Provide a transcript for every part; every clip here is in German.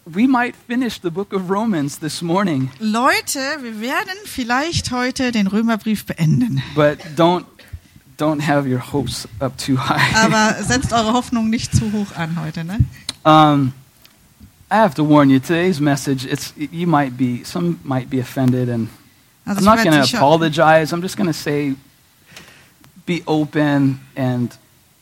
we might finish the book of Romans this morning. Leute, wir werden vielleicht heute den Römerbrief beenden. But don't have your hopes up too high. Aber setzt eure Hoffnung nicht zu hoch an heute, ne? I have to warn you, today's message, some might be offended, and Also I'm not ich going werde to sicher, apologize. I'm just going to say, be open and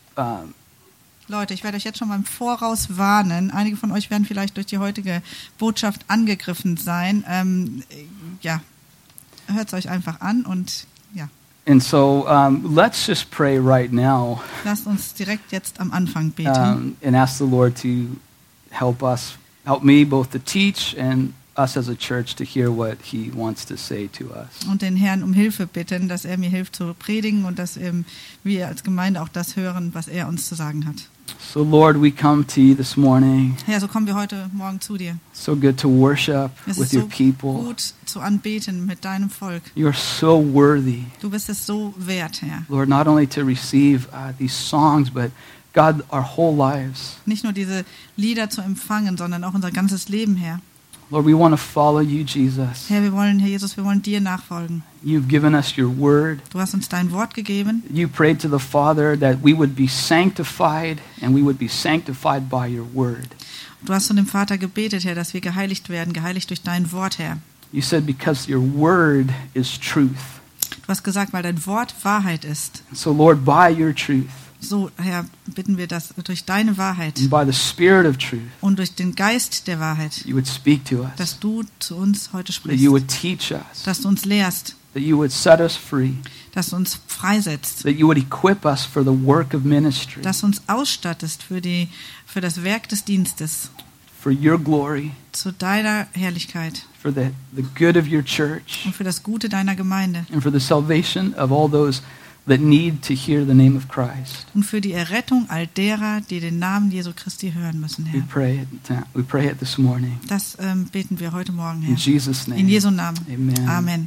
Leute, ich werde euch jetzt schon mal im Voraus warnen. Einige von euch werden vielleicht durch die heutige Botschaft angegriffen sein. Ja, hört es euch einfach an und ja, and so let's just pray right now lasst uns direkt jetzt am Anfang beten. and ask the Lord to help me both to teach and us as a church to hear what He wants to say to us. Und den Herrn um Hilfe bitten, dass er mir hilft zu predigen und dass wir als Gemeinde auch das hören, was er uns zu sagen hat. So Lord, we come to you this morning. Herr, so kommen wir heute Morgen zu dir. So good to worship Es with ist your so people. gut zu anbeten mit deinem Volk. You are so worthy, Du bist es so wert, Herr. Lord, not only to receive these songs, but God, our whole lives. Nicht nur diese Lieder zu empfangen, sondern auch unser ganzes Leben, Herr. Lord, we want to follow you, Jesus. Herr, Herr Jesus, wir wollen dir nachfolgen. You've given us your word. Du hast uns dein Wort gegeben. You prayed to the Father that we would be sanctified, and we would be sanctified by your word. Du hast zu dem Vater gebetet, Herr, dass wir geheiligt werden, geheiligt durch dein Wort, Herr. You said because your word is truth. Du hast gesagt, weil dein Wort Wahrheit ist. So Lord, by your truth, So, Herr, bitten wir, dass durch deine Wahrheit and by the Spirit of truth, und durch den Geist der Wahrheit, you would speak to us, dass du zu uns heute that sprichst, you would teach us, dass du uns lehrst, that you would set us free, dass du uns freisetzt, that you would equip us for the work of ministry, dass du uns ausstattest für das Werk des Dienstes, for your glory, zu deiner Herrlichkeit for the good of your church, und für das Gute deiner Gemeinde and for the salvation of all those that need to hear the name of Christ. und für die Errettung all derer, die den Namen Jesu Christi hören müssen, We Herr. pray it this morning. Das beten wir heute Morgen, In Herr. Jesus' name. In Jesu Namen. Amen. Amen.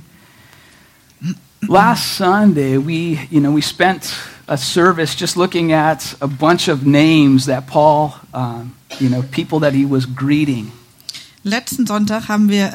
Last Sunday, we spent a service just looking at a bunch of names that Paul, people that he was greeting. Letzten Sonntag haben wir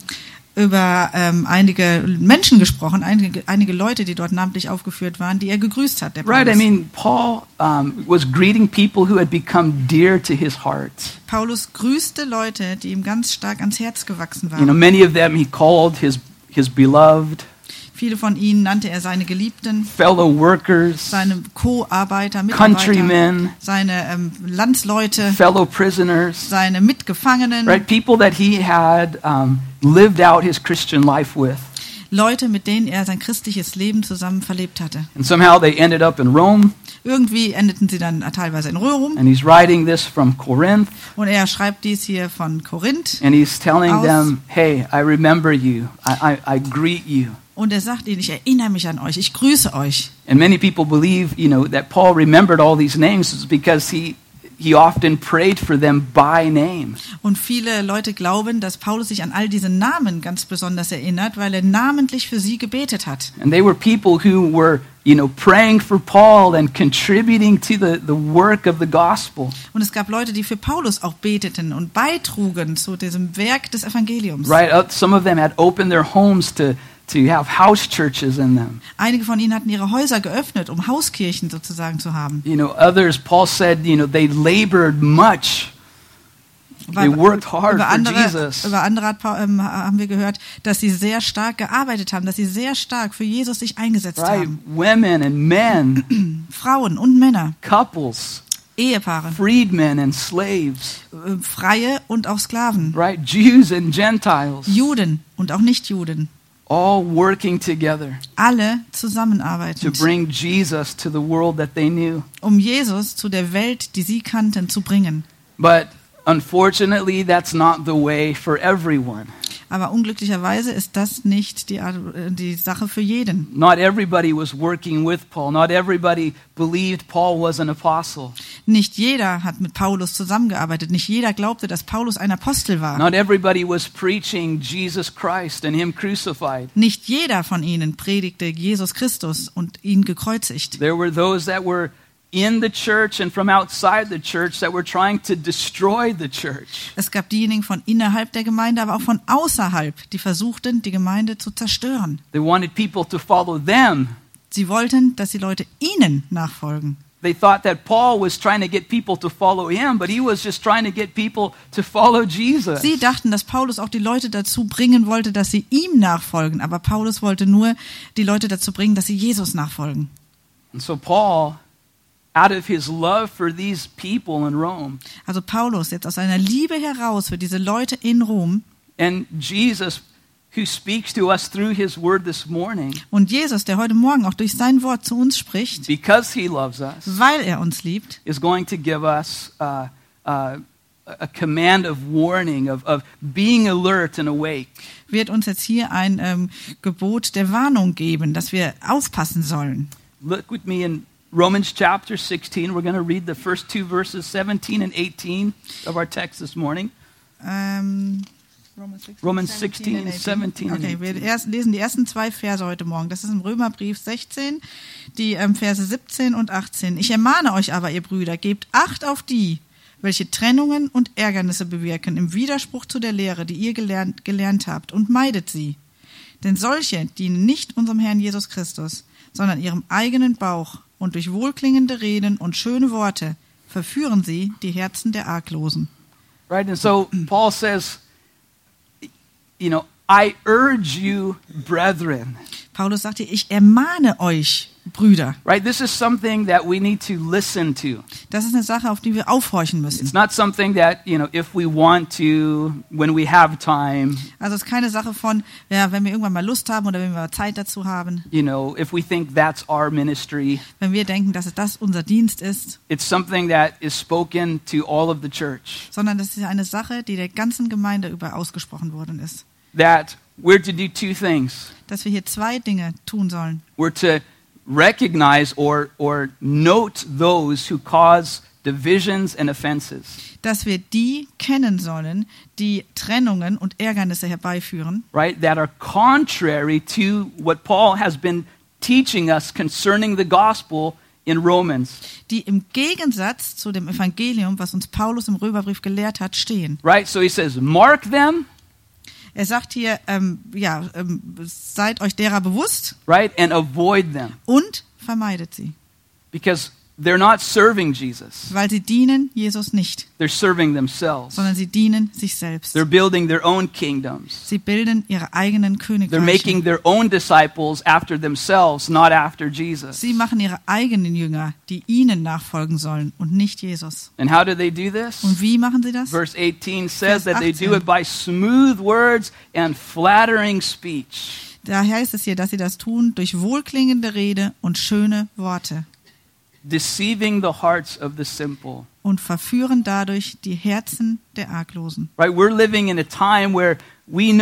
über einige Menschen gesprochen, einige Leute, die dort namentlich aufgeführt waren, die er gegrüßt hat. Der Right, I Paulus. mean, Paul was greeting people who had become dear to his heart. Paulus grüßte Leute, die ihm ganz stark ans Herz gewachsen waren. Many of them he called his beloved, Viele von ihnen nannte er seine Geliebten, fellow workers, seine Co-Arbeiter, Mitarbeiter, countrymen, seine Landsleute, fellow prisoners, seine Mitgefangenen, right? People that he had lived out his Christian life with. Leute, mit denen er sein christliches Leben zusammen verlebt hatte. And somehow they ended up in Rome, Irgendwie endeten sie dann teilweise in Rom and he's writing this from Corinth, und er schreibt dies hier von Korinth and he's telling aus. them, hey, I remember you, I greet you. Und er sagt ihnen, ich erinnere mich an euch, ich grüße euch. And many people believe, that Paul remembered all these names because he often prayed for them by name. Und viele Leute glauben, dass Paulus sich an all diese Namen ganz besonders erinnert, weil er namentlich für sie gebetet hat. And they were people who were, praying for Paul and contributing to the work of the gospel. Und es gab Leute, die für Paulus auch beteten und beitrugen zu diesem Werk des Evangeliums. Right? Some of them had opened their homes to have house churches in them. Einige von ihnen hatten ihre Häuser geöffnet, um Hauskirchen sozusagen zu haben. Others, Paul said, they labored much. They worked hard Über for andere Jesus. haben wir gehört, dass sie sehr stark gearbeitet haben, dass sie sehr stark für Jesus sich eingesetzt Right? haben. Women and men, Frauen und Männer, couples, Ehepaare, freedmen and slaves, Freie und auch Sklaven, right? Jews and Gentiles, Juden und auch Nichtjuden, all working together alle to zusammenarbeitend, bring Jesus to the world that they knew. um Jesus zu der Welt, die sie kannten, zu bringen. But unfortunately, that's not the way for everyone. Aber unglücklicherweise ist das nicht die Sache für jeden. Not everybody was working with Paul. Not everybody believed Paul was an apostle. Nicht jeder hat mit Paulus zusammengearbeitet. Nicht jeder glaubte, dass Paulus ein Apostel war. Not everybody was preaching Jesus Christ and him crucified. Nicht jeder von ihnen predigte Jesus Christus und ihn gekreuzigt. There were those that were in the church and from outside the church that were trying to destroy the church. Es gab diejenigen von innerhalb der Gemeinde, aber auch von außerhalb, die versuchten, die Gemeinde zu zerstören. They wanted people to follow them. Sie wollten, dass die Leute ihnen nachfolgen. They thought that Paul was trying to get people to follow him, but he was just trying to get people to follow Jesus. Sie dachten, dass Paulus auch die Leute dazu bringen wollte, dass sie ihm nachfolgen. Aber Paulus wollte nur die Leute dazu bringen, dass sie Jesus nachfolgen. And so Paul, out of his love for these people in Rome, Also Paulus, jetzt aus seiner Liebe heraus für diese Leute in Rom and Jesus, who speaks to us through his word this morning, und Jesus, der heute Morgen auch durch sein Wort zu uns spricht, because he loves us, weil er uns liebt, is going to give us a command of warning, of being alert and awake. wird uns jetzt hier ein Gebot der Warnung geben, dass wir aufpassen sollen. Look with me in Romans chapter 16. We're going to read the first two verses, 17 and 18 of our text this morning. Romans 16, 17 and Okay, 18. wir lesen die ersten 2 Verse heute Morgen. Das ist im Römerbrief 16, die Verse 17 und 18. Ich ermahne euch aber, ihr Brüder, gebt Acht auf die, welche Trennungen und Ärgernisse bewirken, im Widerspruch zu der Lehre, die ihr gelernt habt, und meidet sie. Denn solche dienen nicht unserem Herrn Jesus Christus, sondern ihrem eigenen Bauch, und durch wohlklingende Reden und schöne Worte verführen sie die Herzen der Arglosen. Right? And so Paul says, I urge you, brethren. Paulus sagt hier, ich ermahne euch, Brüder. Right? This is something that we need to listen to. Das ist eine Sache, auf die wir aufhorchen müssen. It's not something that, if we want to, when we have time, Also es ist keine Sache von, ja, wenn wir irgendwann mal Lust haben oder wenn wir Zeit dazu haben, if we think that's our ministry. wenn wir denken, dass das unser Dienst ist, It's something that is spoken to all of the church. sondern das ist eine Sache, die der ganzen Gemeinde über ausgesprochen worden ist. That we're to do two things. Dass wir hier 2 Dinge tun sollen. We're to recognize or note those who cause divisions and offenses. Dass wir die kennen sollen, die Trennungen und Ärgernisse herbeiführen, Right? That are contrary to what Paul has been teaching us concerning the gospel in Romans. die im Gegensatz zu dem Evangelium, was uns Paulus im Römerbrief gelehrt hat, stehen. Right? So he says, mark them, Er sagt hier, seid euch derer bewusst right? And avoid them. und vermeidet sie, Because they're not serving Jesus. weil sie dienen Jesus nicht, They're serving themselves. sondern sie dienen sich selbst. They're building their own kingdoms. Sie bilden ihre eigenen They're Königreiche. making their own disciples after themselves, not after Jesus. Sie machen ihre eigenen Jünger, die ihnen nachfolgen sollen und nicht Jesus. And how do they do this? Und wie machen sie das? Verse 18 says Vers that they do 18. it by smooth words and flattering speech. Da heißt es hier, dass sie das tun durch wohlklingende Rede und schöne Worte Deceiving the hearts of the simple. und verführen dadurch die Herzen der Arglosen. Right? We're living in a time where we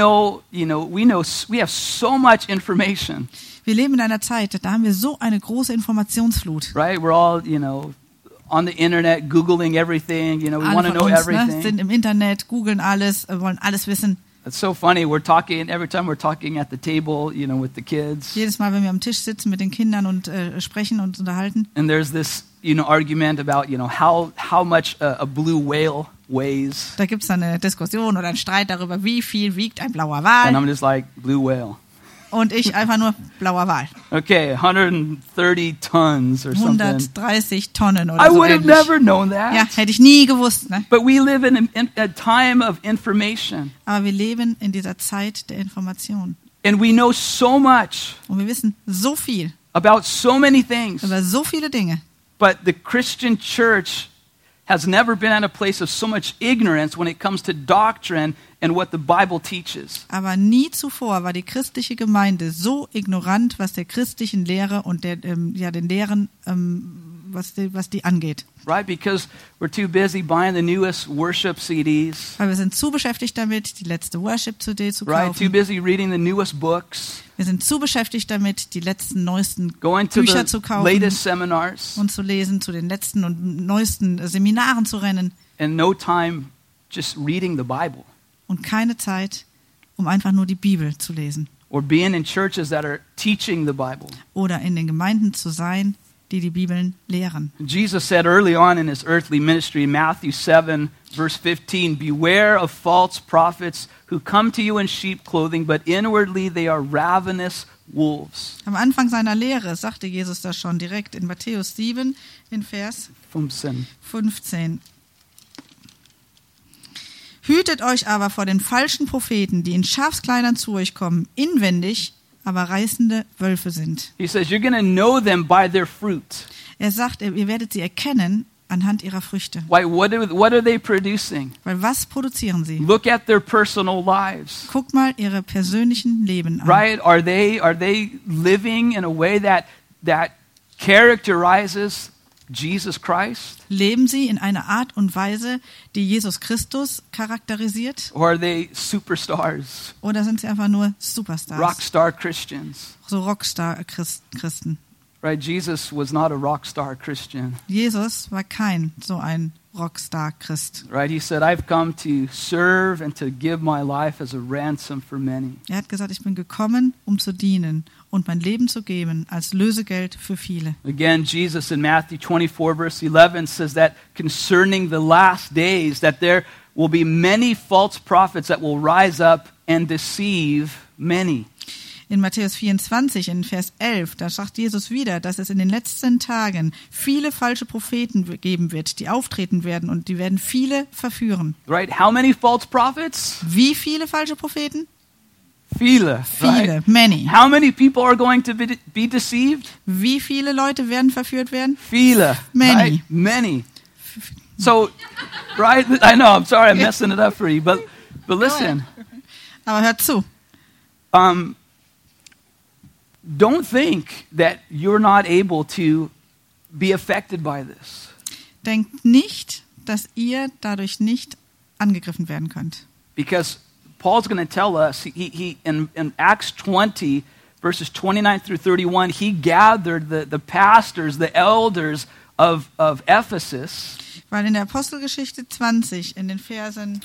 have so much information. Wir leben in einer Zeit, da haben wir so eine große Informationsflut. Right? We're all, on the internet, Googling everything. We want Alle to von know uns everything. sind im Internet, googeln alles, wollen alles wissen. It's so funny. Every time we're talking at the table, with the kids. Jedes Mal, wenn wir am Tisch sitzen mit den Kindern und sprechen und uns unterhalten, And there's this, argument about, how much a blue whale weighs. da gibt es dann eine Diskussion oder einen Streit darüber, wie viel wiegt ein blauer And Wal. I'm just like, blue whale. Und ich einfach nur blauer Wal. Okay, 130 tons or something. 130 Tonnen I oder so would have ähnlich. never known that. Ja, hätte ich nie gewusst. Ne? But we live in a time of information. Aber wir leben in dieser Zeit der Information. And we know so much Und wir wissen so viel about so many things. über so viele Dinge. But the Christian church has never been at a place of so much ignorance when it comes to doctrine and what the Bible teaches. Aber nie zuvor war die christliche Gemeinde so ignorant, was der christlichen Lehre und den Lehren, was die angeht. Right? Because we're too busy buying the newest worship CDs. Weil wir sind zu beschäftigt damit, die letzte Worship-CD zu Right? Too kaufen. busy reading the newest books, Wir sind zu beschäftigt damit, die letzten, neuesten going to Bücher the zu kaufen latest seminars, und zu lesen, zu den letzten und neuesten Seminaren zu rennen and no time just reading the Bible. und keine Zeit, um einfach nur die Bibel zu lesen. Or being in churches that are teaching the Bible. Oder in den Gemeinden zu sein, die die Bibeln lehren. Jesus said early on in his earthly ministry in Matthew 7, verse 15, "Beware of false prophets who come to you in sheep clothing, but inwardly they are ravenous wolves." Am Anfang seiner Lehre sagte Jesus das schon direkt in Matthäus 7 in Vers 15. Hütet euch aber vor den falschen Propheten, die in Schafskleidern zu euch kommen, inwendig aber reißende Wölfe sind. He says, you're going to know them by their fruit. Er sagt, ihr werdet sie erkennen anhand ihrer Früchte. Why? What are they producing? Weil was produzieren sie? Look at their personal lives. Guckt mal ihre persönlichen Leben an. Right? Are they living in a way that characterizes Jesus Christ? Leben sie in einer Art und Weise, die Jesus Christus charakterisiert? Or are they superstars? Oder sind sie einfach nur Superstars? Rockstar Christians? So Rockstar-Christen. Right? Jesus was not a rockstar Christian. Jesus war kein so ein Rockstar-Christ. Right? He said, I've come to serve and to give my life as a ransom for many. Er hat gesagt, ich bin gekommen, um zu dienen und mein Leben zu geben als Lösegeld für viele. Again, Jesus in Matthew 24, verse 11 says that concerning the last days, that there will be many false prophets that will rise up and deceive many. In Matthäus 24, in Vers 11, da sagt Jesus wieder, dass es in den letzten Tagen viele falsche Propheten geben wird, die auftreten werden und die werden viele verführen. Right? How many false prophets? Wie viele falsche Propheten? Viele. Viele, Right? many. How many people are going to be deceived? Wie viele Leute werden verführt werden? Viele. Many. Right? Many. So, right? I know, I'm sorry, I'm messing it up for you, but listen. Aber hört zu. Don't think that you're not able to be affected by this. Denkt nicht, dass ihr dadurch nicht angegriffen werden könnt. Because Paul's going to tell us, he in Acts 20, verses 29 through 31, he gathered the pastors, the elders of Ephesus. Weil in der Apostelgeschichte 20, in den Versen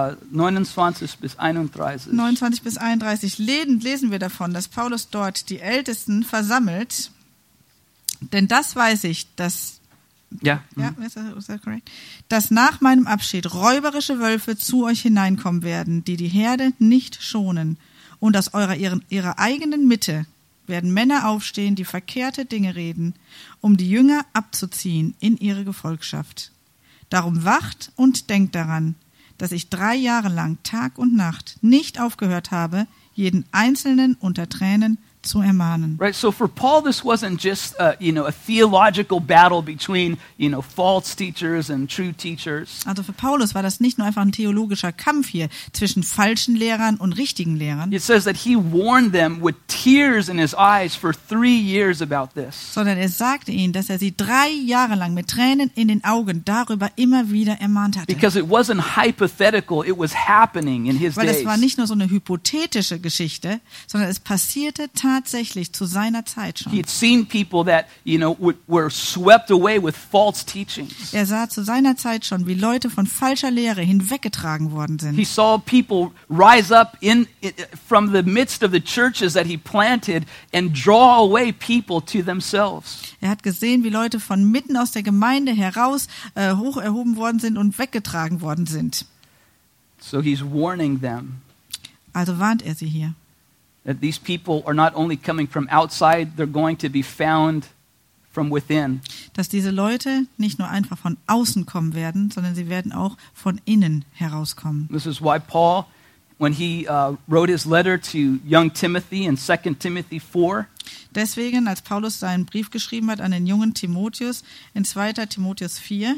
29 bis 31. 29 bis 31 lesen wir davon, dass Paulus dort die Ältesten versammelt. Denn das weiß ich, dass ist that correct? Dass nach meinem Abschied räuberische Wölfe zu euch hineinkommen werden, die Herde nicht schonen. Und aus ihrer eigenen Mitte werden Männer aufstehen, die verkehrte Dinge reden, um die Jünger abzuziehen in ihre Gefolgschaft. Darum wacht und denkt daran, dass ich 3 Jahre lang Tag und Nacht nicht aufgehört habe, jeden Einzelnen unter Tränen zu ermahnen. Right, so for Paul, this wasn't just a theological battle between false teachers and true teachers. Also für Paulus war das nicht nur einfach ein theologischer Kampf hier zwischen falschen Lehrern und richtigen Lehrern. It says that he warned them with tears in his eyes for 3 years about this. Sondern er sagte ihnen, dass er sie 3 Jahre lang mit Tränen in den Augen darüber immer wieder ermahnt hatte. Because it wasn't hypothetical, it was happening in his Weil days. es war nicht nur so eine hypothetische Geschichte, sondern es passierte tatsächlich zu seiner Zeit schon. He had seen people that, were swept away with false teachings. Er sah zu seiner Zeit schon, wie Leute von falscher Lehre hinweggetragen worden He sind. saw people rise up from the midst of the churches that he planted and draw away people to themselves. Er hat gesehen, wie Leute von mitten aus der Gemeinde heraus hoch erhoben worden sind und weggetragen worden sind. So he's warning them Also warnt er sie hier. that these people are not only coming from outside, they're going to be found from within. Dass diese Leute nicht nur einfach von außen kommen werden, sondern sie werden auch von innen herauskommen. This is why Paul, when he wrote his letter to young Timothy in 2 Timothy 4, Deswegen, als Paulus seinen Brief geschrieben hat an den jungen Timotheus in 2. Timotheus 4,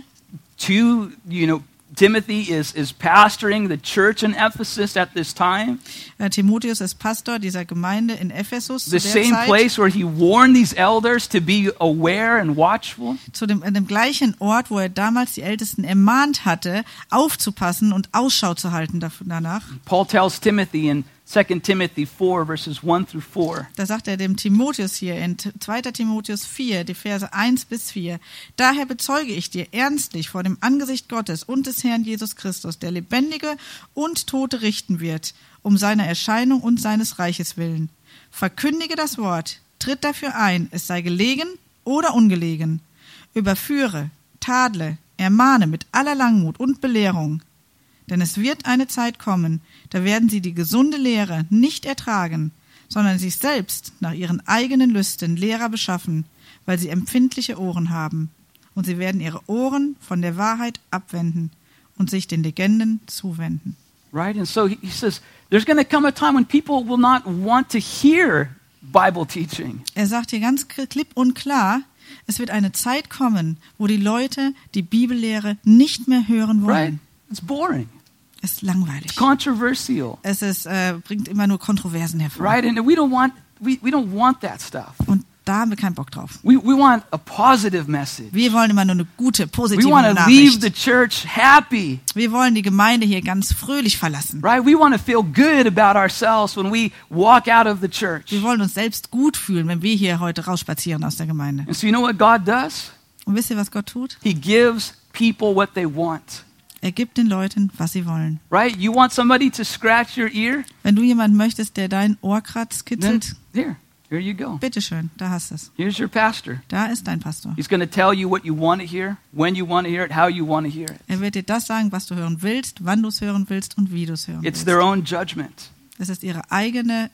Timothy is pastoring the church in Ephesus at this time. Timotheus ist Pastor dieser Gemeinde in Ephesus zu The der same Zeit, place where he warned these elders to be aware and watchful. an dem gleichen Ort, wo er damals die Ältesten ermahnt hatte, aufzupassen und Ausschau zu halten danach. Paul tells Timothy in 2 Timothy 4, verses 1 through 4. Da sagt er dem Timotheus hier in 2. Timotheus 4, die Verse 1 bis 4. Daher bezeuge ich dir ernstlich vor dem Angesicht Gottes und des Herrn Jesus Christus, der Lebendige und Tote richten wird, um seiner Erscheinung und seines Reiches willen. Verkündige das Wort, tritt dafür ein, es sei gelegen oder ungelegen, überführe, tadle, ermahne mit aller Langmut und Belehrung. Denn es wird eine Zeit kommen, da werden sie die gesunde Lehre nicht ertragen, sondern sich selbst nach ihren eigenen Lüsten Lehrer beschaffen, weil sie empfindliche Ohren haben. Und sie werden ihre Ohren von der Wahrheit abwenden und sich den Legenden zuwenden. Right? And so he says, there's going to come a time when people will not want to hear Bible teaching. Er sagt hier ganz klipp und klar, es wird eine Zeit kommen, wo die Leute die Bibellehre nicht mehr hören Right? wollen. It's boring. Es ist langweilig. It's controversial. Es ist, bringt immer nur Kontroversen hervor. Right? And we don't want that stuff. Und da haben wir keinen Bock drauf. We want a positive message. Wir wollen immer nur eine gute, We positive want to leave Nachricht. the church happy. Wir wollen die Gemeinde hier ganz fröhlich verlassen. Right? We want to feel good about ourselves when we walk out of the church. Wir wollen uns selbst gut fühlen, wenn wir hier heute rausspazieren aus der Gemeinde. And so you know what God does? Und wisst ihr, was Gott tut? He gives people what they want. Er gibt den Leuten, was sie wollen. Right? You want somebody to scratch your ear? Wenn du jemanden möchtest, der dein Ohr kratzt, Then kitzelt, here you go. bitteschön, da hast du es. Here's your pastor. Da ist dein Pastor. He's going to tell you what you want to hear, when you want to hear it, how you want to hear it. Er wird dir das sagen, was du hören willst, wann du es hören willst und wie du es hören It's willst. their own judgment. Es ist ihre eigene,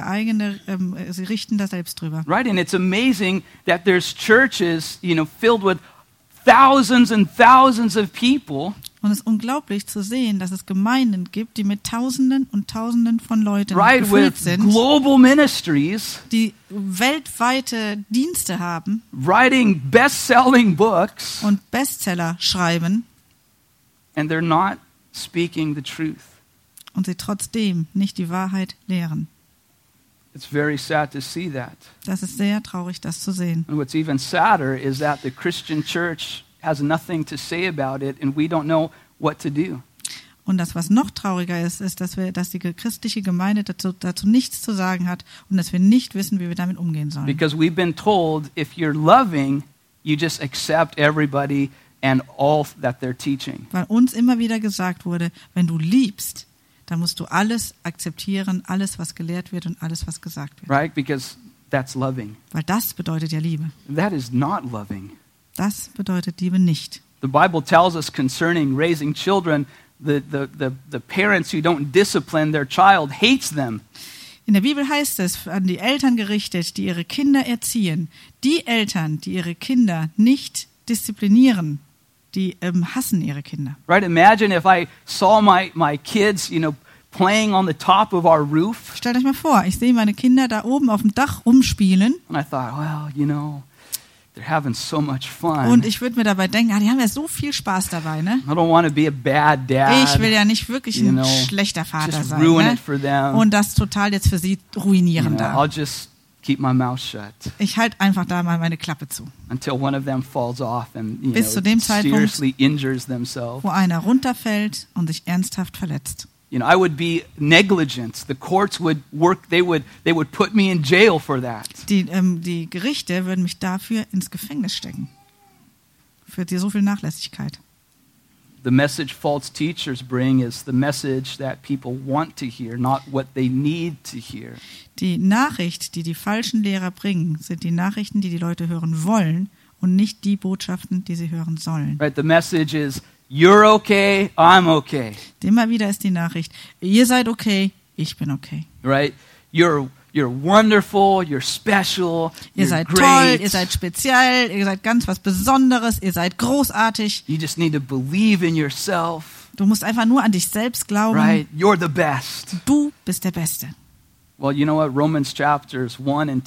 sie richten da selbst drüber. Right? And it's amazing that there's churches, filled with thousands and thousands of people, Und es ist unglaublich zu sehen, dass es Gemeinden gibt, die mit Tausenden und Tausenden von Leuten right, gefüllt with sind, global ministries, die weltweite Dienste haben writing best-selling books, und Bestseller schreiben and they're not speaking the truth. und sie trotzdem nicht die Wahrheit lehren. It's very sad to see that. Das ist sehr traurig, das zu sehen. And what's even sadder is that the Christian church has nothing to say about it, and we don't know what to do. Und das, was noch trauriger ist, ist, dass die christliche Gemeinde dazu nichts zu sagen hat und dass wir nicht wissen, wie wir damit umgehen sollen. Because we've been told if you're loving, you just accept everybody and all that they're teaching. Weil uns immer wieder gesagt wurde, wenn du liebst, dann musst du alles akzeptieren, alles, was gelehrt wird und alles, was gesagt wird. Right? Because that's loving. Weil das bedeutet ja Liebe. That is not loving. Das bedeutet Liebe nicht. The Bible tells us concerning raising children, the parents who don't discipline their child hates them. In der Bibel heißt es, an die Eltern gerichtet, die ihre Kinder erziehen. Die Eltern, die ihre Kinder nicht disziplinieren, die hassen ihre Kinder. Right? Imagine if I saw my kids, playing on the top of our roof, Stellt euch mal vor, ich sehe meine Kinder da oben auf dem Dach rumspielen and I thought, well, they're having so much fun. und ich würde mir dabei denken, die haben ja so viel Spaß dabei, ne? I don't want to be a bad dad. Ich will ja nicht wirklich ein you know, schlechter Vater just sein, ruin ne? it for them. Und das total jetzt für sie ruinieren da. I'll just keep my mouth shut Ich halte einfach da mal meine Klappe zu. until one of them falls off and Bis zu dem Zeitpunkt, seriously injures themselves. wo einer runterfällt und sich ernsthaft verletzt. I would be negligent. The courts would work. They would put me in jail for that. Die Gerichte würden mich dafür ins Gefängnis stecken. Für so viel Nachlässigkeit. The message false teachers bring is the message that people want to hear, not what they need to hear. Die Nachricht, die falschen Lehrer bringen, sind die Nachrichten, die Leute hören wollen und nicht die Botschaften, die sie hören sollen. Right? The message is, you're okay, I'm okay. Immer wieder ist die Nachricht, ihr seid okay, ich bin okay. Right? You're wonderful, you're special, Ihr you're seid great. toll, ihr seid speziell, ihr seid ganz was Besonderes, ihr seid großartig. You just need to believe in yourself. Du musst einfach nur an dich selbst glauben. Right? You're the best. Du bist der Beste. Well, you know what Romans chapters 1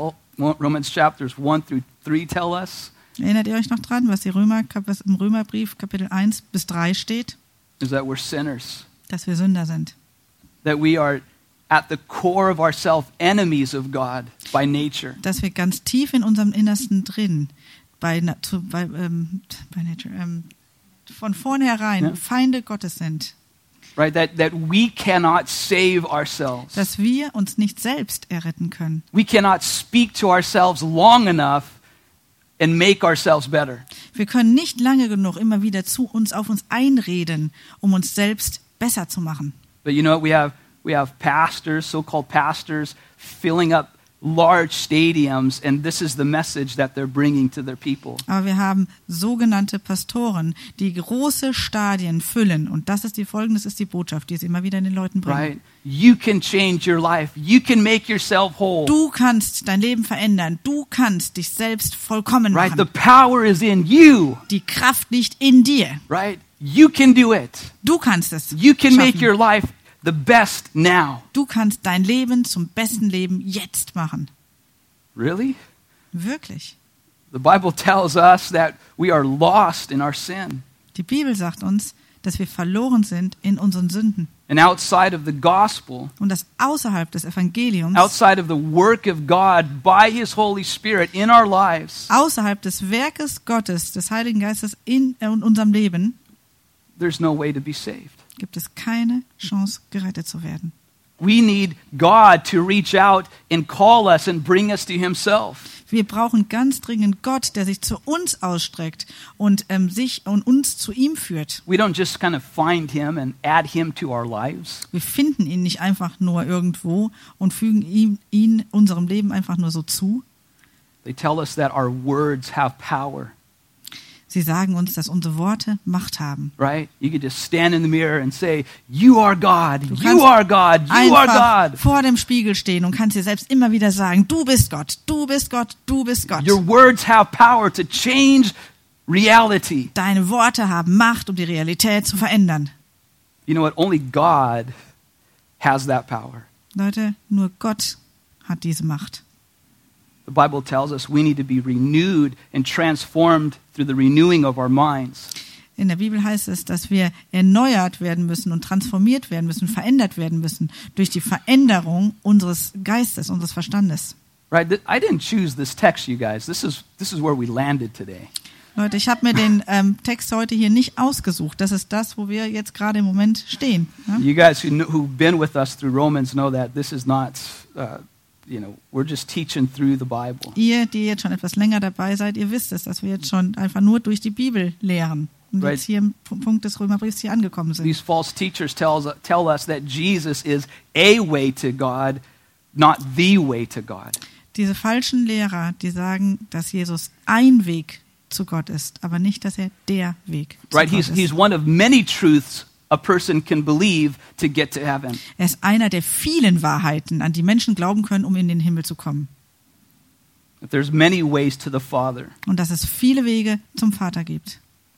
through 3 tell us? Erinnert ihr euch noch dran, was im Römerbrief Kapitel 1 bis 3 steht? Is that we're sinners. Dass wir Sünder sind. That we are at the core of ourselves enemies of God by nature. Dass wir ganz tief in unserem Innersten drin, von vornherein Feinde Gottes sind. Right? That we cannot save ourselves. Dass wir uns nicht selbst erretten können. We cannot speak to ourselves long enough and make ourselves better. Wir können nicht lange genug immer wieder auf uns einreden, um uns selbst besser zu machen. But you know what? We have pastors, so-called pastors, filling up large stadiums, and this is the message that they're bringing to their people. Aber wir haben sogenannte Pastoren, die große Stadien füllen. Und das ist die Botschaft, die sie immer wieder den Leuten bringen. Right? You can change your life. You can make yourself whole. Du kannst dein Leben verändern. Du kannst dich selbst vollkommen Right? The machen. power is in you. Die Kraft liegt in dir. Right? You can do it. Du kannst es You can make schaffen. your life the best now. Du kannst dein Leben zum besten Leben jetzt machen. Really? Wirklich. The Bible tells us that we are lost in our sin. Die Bibel sagt uns, dass wir verloren sind in unseren Sünden. And outside of the gospel, Und dass außerhalb des Evangeliums, outside of the work of God by His Holy Spirit in our lives, außerhalb des Werkes Gottes, des Heiligen Geistes in unserem Leben, there's no way to be saved. gibt es keine Chance, gerettet zu werden. We need God to reach out and call us and bring us to Himself. Wir brauchen ganz dringend Gott, der sich zu uns ausstreckt und sich und uns zu ihm führt. We don't just kind of find Him and add Him to our lives. Wir finden ihn nicht einfach nur irgendwo und fügen ihn unserem Leben einfach nur so zu. They tell us that our words have power, Sie sagen uns, dass unsere Worte Macht haben. right? You could just stand in the mirror and say, "You are God, Du you kannst are God, you are einfach God." vor dem Spiegel stehen und kannst dir selbst immer wieder sagen, du bist Gott, du bist Gott, du bist Gott. Your words have power to change reality. Deine Worte haben Macht, um die Realität zu verändern. You know what? Only God has that power. Leute, nur Gott hat diese Macht. The Bible tells us we need to be renewed and transformed through the renewing of our minds. In der Bibel heißt es, dass wir erneuert werden müssen und transformiert werden müssen, verändert werden müssen durch die Veränderung unseres Geistes, unseres Verstandes. Right? I didn't choose this text, you guys. This is where we landed today. Leute, ich habe mir den Text heute hier nicht ausgesucht. Das ist das, wo wir jetzt gerade im Moment stehen. Ja? You guys who've been with us through Romans know that this is not, we're just teaching through the Bible. Ihr, die jetzt schon etwas länger dabei seid, ihr wisst es, dass wir jetzt schon einfach nur durch die Bibel lehren. Und Right. jetzt hier im Punkt des Römerbriefs hier angekommen sind. These false teachers tell us that Jesus is a way to God, not the way to God. Diese falschen Lehrer, die sagen, dass Jesus ein Weg zu Gott ist, aber nicht, dass er der Weg zu Right? Gott He's ist. one of many truths a person can believe to get to heaven. Er ist einer der vielen Wahrheiten, an die Menschen glauben können, um in den Himmel zu kommen. There's many ways to the Father. Und dass es viele Wege zum Vater gibt.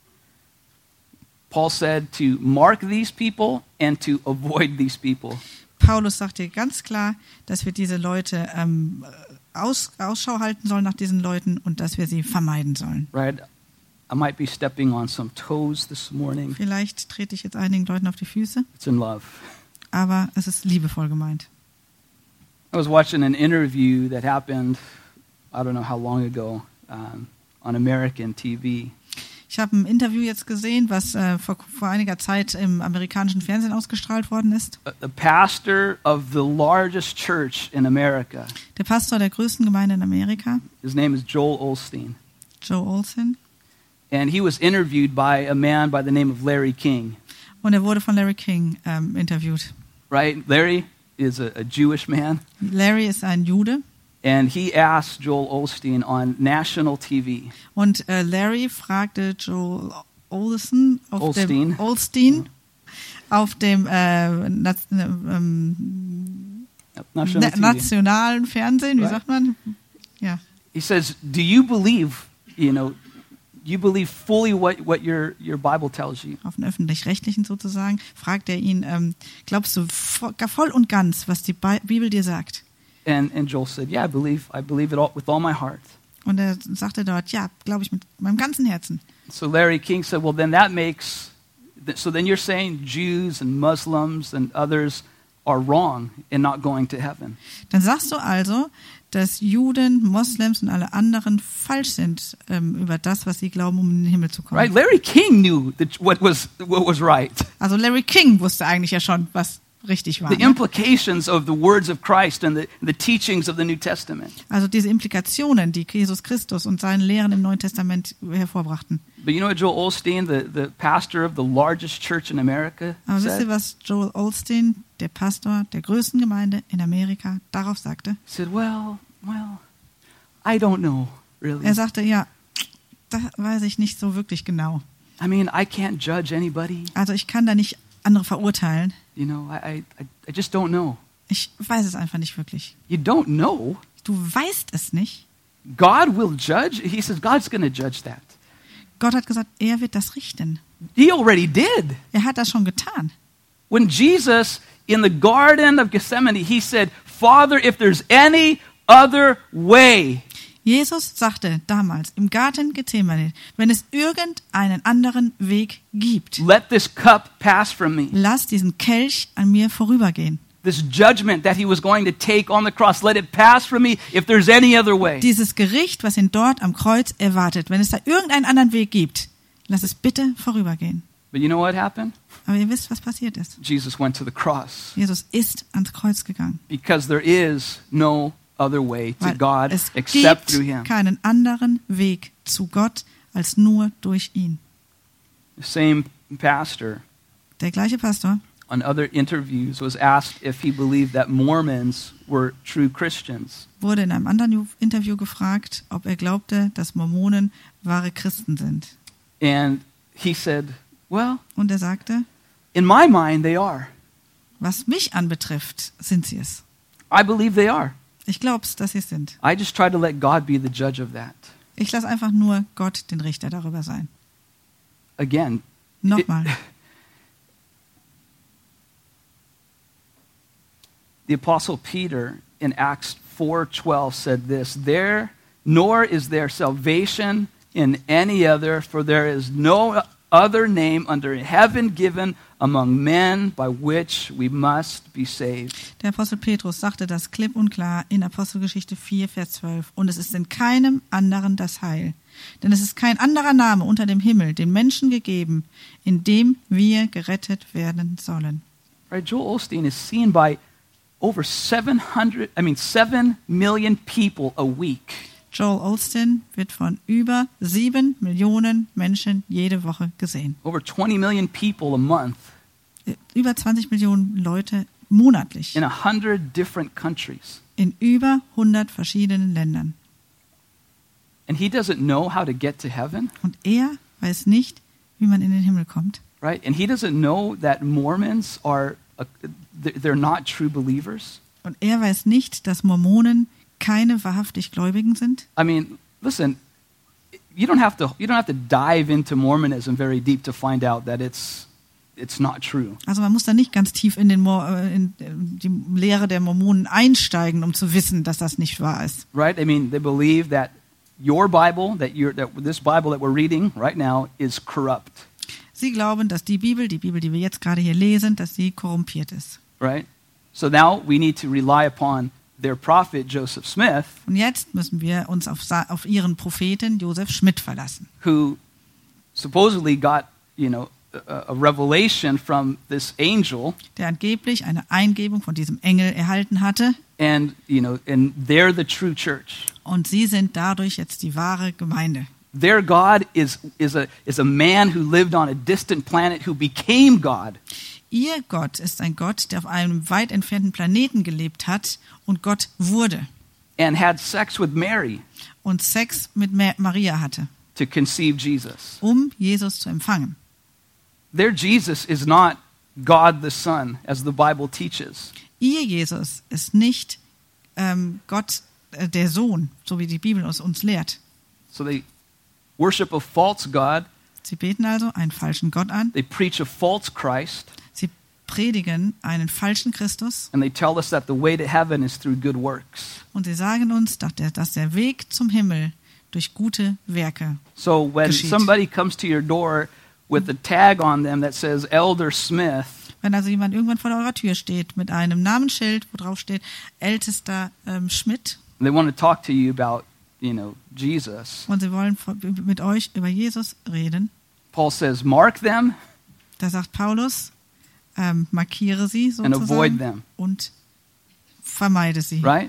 Paul said to mark these people and to avoid these people. Paulus sagt hier ganz klar, dass wir diese Leute Ausschau halten sollen nach diesen Leuten und dass wir sie vermeiden sollen. Right? I might be stepping on some toes this morning. Vielleicht trete ich jetzt einigen Leuten auf die Füße, It's in love. aber es ist liebevoll gemeint. I was watching an interview that happened, I don't know how long ago, on American TV. Ich habe ein Interview jetzt gesehen, was vor einiger Zeit im amerikanischen Fernsehen ausgestrahlt worden ist. The pastor of the largest church in America, Der Pastor der größten Gemeinde in Amerika, his name is Joel Osteen. Joe Olson, And he was interviewed by a man by the name of Larry King. und er wurde von Larry King interviewt. Right? Larry is a Jewish man. Larry ist ein Jude And he asked Joel Osteen on national TV. und Larry fragte Joel Olson Osteen. auf dem National TV. nationalen Fernsehen, wie Right. sagt man? Ja. He says, "Do you believe, you believe fully what your Bible tells you?" Auf dem öffentlich-rechtlichen sozusagen, fragt er ihn, glaubst du voll und ganz, was die Bibel dir sagt? And Joel said, "Yeah, I believe it all, with all my heart." Und er sagte dort, ja, glaube ich mit meinem ganzen Herzen. So Larry King said, "Well, then then you're saying Jews and Muslims and others are wrong in not going to heaven." Dann sagst du also, dass Juden, Moslems und alle anderen falsch sind über das, was sie glauben, um in den Himmel zu kommen. Right? Larry King knew what was right. Also Larry King wusste eigentlich ja schon, was richtig war. The Ne? implications of the words of Christ and the teachings of the New Testament. Also diese Implikationen, die Jesus Christus und seine Lehren im Neuen Testament hervorbrachten. But you know what Joel Osteen, the pastor of the largest church in America, Aber wisst ihr, said? was Joel Olstein, der Pastor der größten Gemeinde in Amerika, darauf sagte? He said, "Well, I don't know, really. Er sagte, ja, das weiß ich nicht so wirklich genau. I mean, I can't judge anybody. Also ich kann da nicht andere verurteilen. You know, I just don't know. Ich weiß es einfach nicht wirklich. You don't know? Du weißt es nicht. God will judge. He says God's going to judge that. Gott hat gesagt, er wird das richten. He already did. Er hat das schon getan. When Jesus, in the Garden of Gethsemane, he said, Father, if there's any other way. Jesus sagte damals im Garten Gethsemane, wenn es irgendeinen anderen Weg gibt, Let this cup pass from me. lass diesen Kelch an mir vorübergehen. This judgment that he was going to take on the cross, let it pass from me if there's any other way. Dieses Gericht, was ihn dort am Kreuz erwartet, wenn es da irgendeinen anderen Weg gibt, lass es bitte vorübergehen. But you know what happened? Aber ihr wisst, was passiert ist. Jesus went to the cross Jesus ist ans Kreuz gegangen, because there is no other way to weil God es except gibt through him. keinen anderen Weg zu Gott als nur durch ihn. The same pastor Der gleiche Pastor on other interviews was asked if he believed that Mormons were true Christians. wurde in einem anderen Interview gefragt, ob er glaubte, dass Mormonen wahre Christen sind. And he said, well, Und er sagte, in my mind they are. was mich anbetrifft, sind sie es. I believe they are. Ich glaub's, dass sie es sind. I just try to let God be the judge of that. Ich lasse einfach nur Gott den Richter darüber sein. Again, Nochmal. the Apostle Peter in Acts 4:12 said this, nor is there salvation in any other, for there is no other name under heaven given among men by which we must be saved. Der Apostel Petrus sagte das klipp und klar in Apostelgeschichte 4, Vers 12. Und es ist in keinem anderen das Heil. Denn es ist kein anderer Name unter dem Himmel den Menschen gegeben, in dem wir gerettet werden sollen. Right, Joel Osteen is seen by over 7 million people a week. Joel Osteen wird von über 7 Millionen Menschen jede Woche gesehen. Over 20 million people a month Über 20 Millionen Leute monatlich in 100 different countries. in über 100 verschiedenen Ländern. And he doesn't know how to get to heaven, Und er weiß nicht, wie man in den Himmel kommt. right? And he doesn't know that Mormons they're not true believers. Und er weiß nicht, dass Mormonen keine wahrhaftig Gläubigen sind. I mean, listen, you don't have to dive into Mormonism very deep to find out that it's not true. Also man muss da nicht ganz tief in die Lehre der Mormonen einsteigen, um zu wissen, dass das nicht wahr ist. Right? I mean, they believe that your Bible, this Bible that we're reading right now, is corrupt. Sie glauben, dass die Bibel, die wir jetzt gerade hier lesen, dass sie korrumpiert ist. Right? So now we need to rely upon their prophet Joseph Smith, Und jetzt müssen wir uns auf ihren Propheten Joseph Schmidt verlassen, who supposedly got, a revelation from this angel, der angeblich eine Eingebung von diesem Engel erhalten hatte. and they're the true church. Und sie sind dadurch jetzt die wahre Gemeinde. Their God is a man who lived on a distant planet who became God. Ihr Gott ist ein Gott, der auf einem weit entfernten Planeten gelebt hat und Gott wurde And had sex with Mary und Sex mit Maria hatte, to conceive Jesus. um Jesus zu empfangen. Their Jesus is not God the Son, as the Bible teaches. Ihr Jesus ist nicht Gott der Sohn, so wie die Bibel uns lehrt. So they worship a false God. Sie beten also einen falschen Gott an. They preach a false Christ. Sie predigen einen falschen Christus. And they tell us that the way to heaven is through good works. Und sie sagen uns, dass der Weg zum Himmel durch gute Werke So when geschieht. somebody comes to your door with a tag on them that says Elder Smith, Wenn also jemand irgendwann vor eurer Tür steht mit einem Namensschild, wo drauf steht, Ältester Schmidt, they want to talk to you about, Jesus. und sie wollen mit euch über Jesus reden, Paul says, mark them da sagt Paulus, markiere sie and avoid sozusagen them, und vermeide sie. right?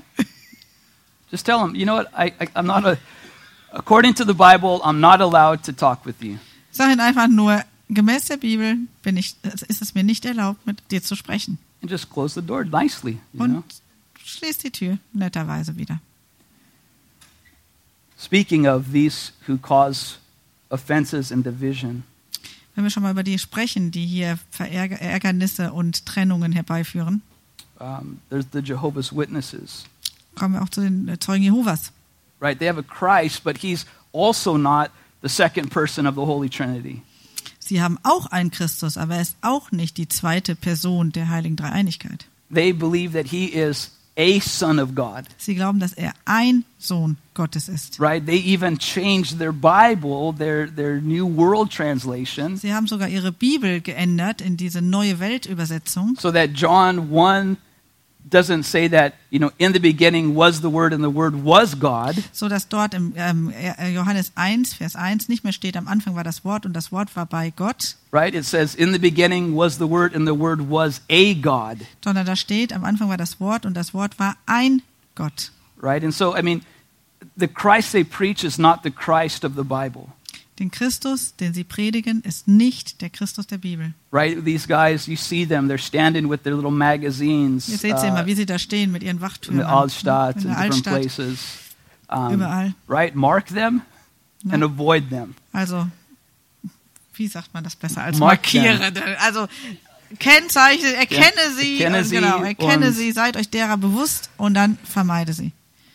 Just tell them, you know what, I'm not according to the Bible, I'm not allowed to talk with you. Sag ihnen einfach nur, gemäß der Bibel ist es mir nicht erlaubt, mit dir zu sprechen. And just close the door nicely, Und schließ die Tür netterweise wieder. Speaking of these who cause offenses and division, Wenn wir schon mal über die sprechen, die hier Ärgernisse und Trennungen herbeiführen, there's the Jehovah's Witnesses. kommen wir auch zu den Zeugen Jehovas. Right? They have a Christ, but he's also not the second person of the Holy Trinity. Sie haben auch einen Christus, aber er ist auch nicht die zweite Person der heiligen Dreieinigkeit. They believe that he is a son of God. Sie glauben, dass er ein Sohn Gottes ist. Right? They even changed their Bible, their New World Translation, Sie haben sogar ihre Bibel geändert in diese neue Weltübersetzung, so that John 1 doesn't say that, in the beginning was the Word and the Word was God. so dass dort im Johannes 1, Vers 1 nicht mehr steht, am Anfang war das Wort und das Wort war bei Gott, Right? It says, in the beginning was the Word and the Word was a God. sondern da steht, am Anfang war das Wort und das Wort war ein Gott. Right? And so, the Christ they preach is not the Christ of the Bible. Den Christus, den sie predigen, ist nicht der Christus der Bibel. Right? These guys, you see them, they're standing with their little magazines Ihr seht sie immer, wie sie da stehen mit ihren in the Wachtürmen. Altstadt in and der different Altstadt, places. überall. Right? Mark them Ne? and avoid them. Also, wie sagt man das besser als Mark markiere? Also, Kennzeichen, erkenne sie, erkenne und sie genau, erkenne und- sie, seid euch derer bewusst und dann vermeide sie.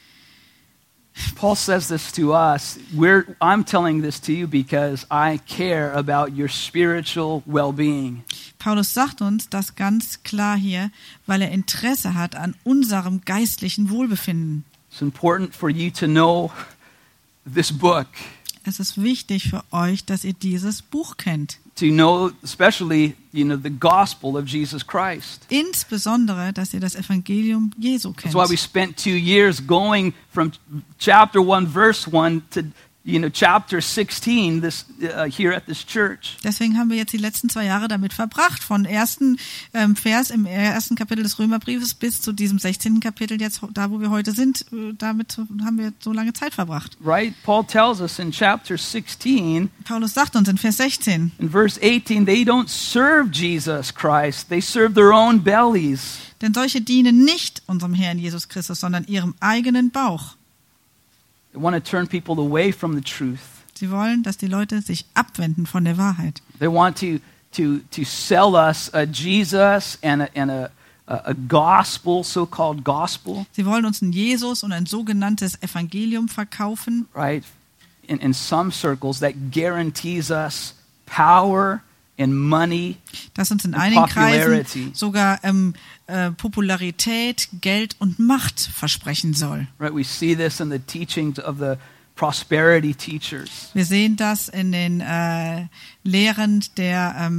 Paul says this to us. I'm telling this to you because I care about your spiritual well-being. Paulus sagt uns das ganz klar hier, weil er Interesse hat an unserem geistlichen Wohlbefinden. It's important for you to know this book, Es ist wichtig für euch, dass ihr dieses Buch kennt. to know especially, the gospel of Jesus Christ. Insbesondere, dass ihr das Evangelium Jesu kennt. That's why we spent 2 years going from chapter 1, verse 1 to, chapter 16 here at this church. Deswegen haben wir jetzt die letzten 2 Jahre damit verbracht, von ersten Vers im ersten Kapitel des Römerbriefes bis zu diesem 16. Kapitel, jetzt da, wo wir heute sind. Damit haben wir so lange Zeit verbracht. Right? Paul tells us in chapter 16, Paulus sagt uns in Vers 16, in verse 18, they don't serve Jesus Christ, they serve their own bellies. denn solche dienen nicht unserem Herrn Jesus Christus, sondern ihrem eigenen Bauch. They want to turn people away from the truth. Sie wollen, dass die Leute sich abwenden von der Wahrheit. They want to sell us a Jesus and a gospel, so-called gospel, Sie wollen uns einen Jesus und ein sogenanntes Evangelium verkaufen, right? In some circles that guarantees us power and money. das uns in And einigen Kreisen popularity. sogar Popularität, Geld und Macht versprechen soll. Right? We see this in the teachings of the prosperity teachers. Wir sehen das in den Lehren der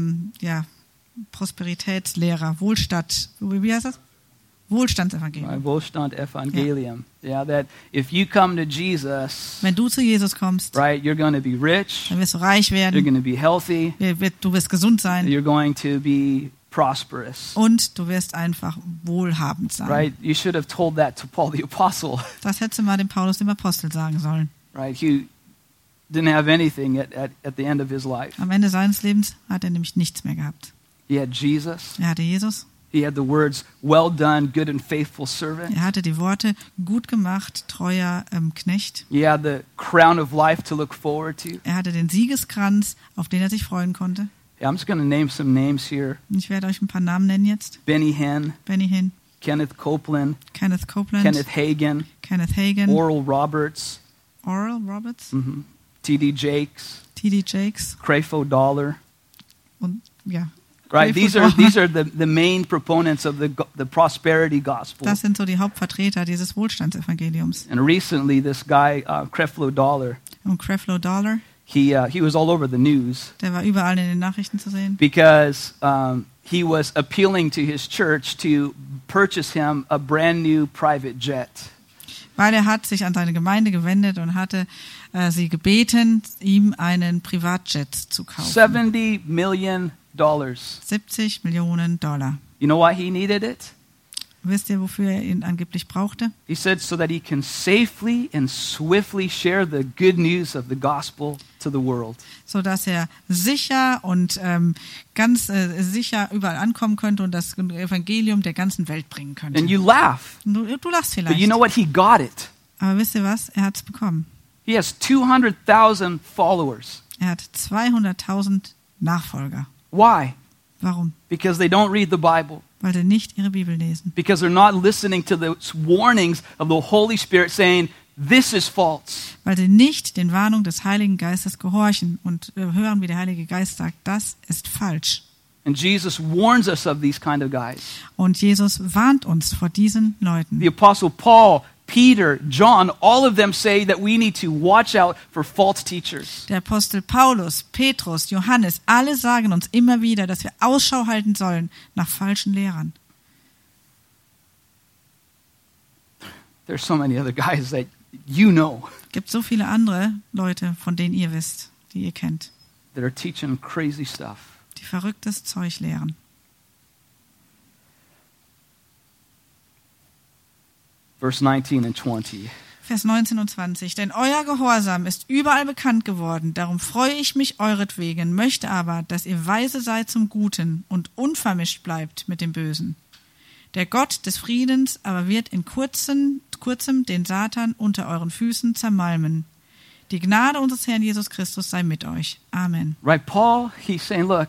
Prosperitätslehrer, wie heißt das? Wohlstandsevangelium. Right? Wohlstand Evangelium. Yeah, that if you come to Jesus, Wenn du zu Jesus kommst, right, you're going to be rich, dann wirst du reich you're werden, going to be healthy, du wirst gesund sein you're going to be prosperous. und du wirst einfach wohlhabend sein. Right? You should have told that to Paul the Apostle. Das hättest du mal dem Paulus, dem Apostel, sagen sollen. Right? He didn't have anything at the end of his life. Am Ende seines Lebens hat er nämlich nichts mehr gehabt. He had Jesus. Er hatte Jesus, He had the words, well done, good and faithful servant. er hatte die Worte, gut gemacht, treuer Knecht. He had the crown of life to look forward to. Er hatte den Siegeskranz, auf den er sich freuen konnte. Yeah, I'm just going to name some names here. Und ich werde euch ein paar Namen nennen jetzt. Benny Hinn, Benny Hinn, Kenneth Copeland, Kenneth Copeland, Kenneth Hagin, Kenneth Hagin, Oral Roberts, Oral Roberts, T.D. Jakes, T.D. Jakes Creflo Dollar. und ja. Right? Creflo These are the main proponents of the prosperity gospel. Das sind so die Hauptvertreter dieses Wohlstandsevangeliums. And recently, this guy, Creflo Dollar, Und Creflo Dollar, he was all over the news der war überall in den Nachrichten zu sehen, because he was appealing to his church to purchase him a brand new private jet. weil er hat sich an seine Gemeinde gewendet und hatte sie gebeten, ihm einen Privatjet zu kaufen. $70 million. 70 Millionen Dollar. You know why he needed it? Wisst ihr, wofür er ihn angeblich brauchte? He said so that he can safely and swiftly share the good news of the gospel to the world. So dass er sicher und ganz sicher überall ankommen könnte und das Evangelium der ganzen Welt bringen könnte. And you laugh, Du lachst but vielleicht. you know what? He got it. Aber wisst ihr was? Er hat es bekommen. He has 200,000 followers. Er hat 200.000 Nachfolger. Why? Warum? Because they don't read the Bible. Weil sie nicht ihre Bibel lesen. Because they're not listening to the warnings of the Holy Spirit saying, this is false. Weil sie nicht den Warnungen des Heiligen Geistes gehorchen und hören, wie der Heilige Geist sagt, das ist falsch. And Jesus warns us of these kind of guys. Und Jesus warnt uns vor diesen Leuten. The Apostle Paul, Peter, John, all of them say that we need to watch out for false teachers. Der Apostel Paulus, Petrus, Johannes, alle sagen uns immer wieder, dass wir Ausschau halten sollen nach falschen Lehrern. There's so many other guys that you know Es gibt so viele andere Leute, von denen ihr wisst, die ihr kennt, that are teaching crazy stuff. die verrücktes Zeug lehren. Verse 19 and 20. Vers 19 und 20. Denn euer Gehorsam ist überall bekannt geworden, darum freue ich mich euretwegen, möchte aber, dass ihr weise seid zum Guten und unvermischt bleibt mit dem Bösen. Der Gott des Friedens aber wird in kurzem den Satan unter euren Füßen zermalmen. Die Gnade unseres Herrn Jesus Christus sei mit euch. Amen. Right, Paul, he's saying, look,